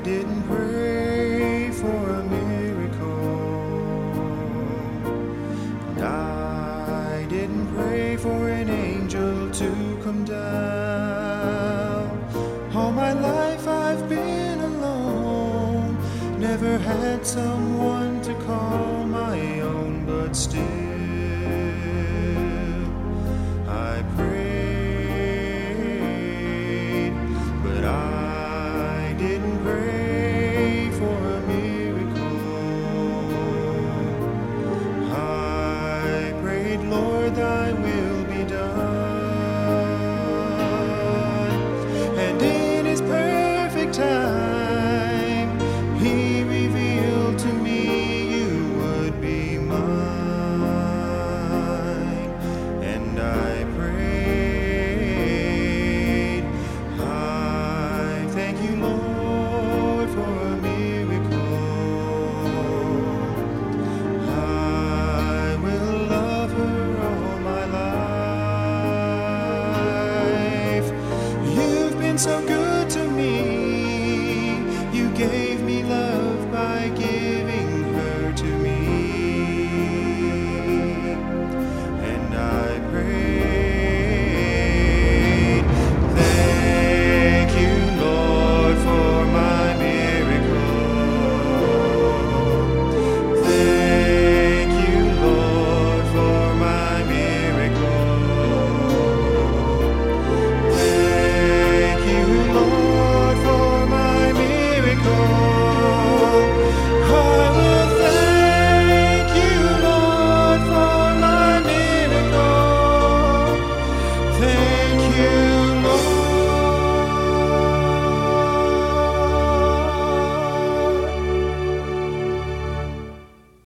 didn't pray for a miracle, and I didn't pray for an angel to come down. All my life I've been alone, never had someone to call my own, but still I prayed, but I didn't pray for a miracle. I prayed, Lord, thy will be done. And in his perfect time, he revealed to me you would be mine. And I prayed, I thank you, Lord, for a miracle. I will love her all my life. You've been so good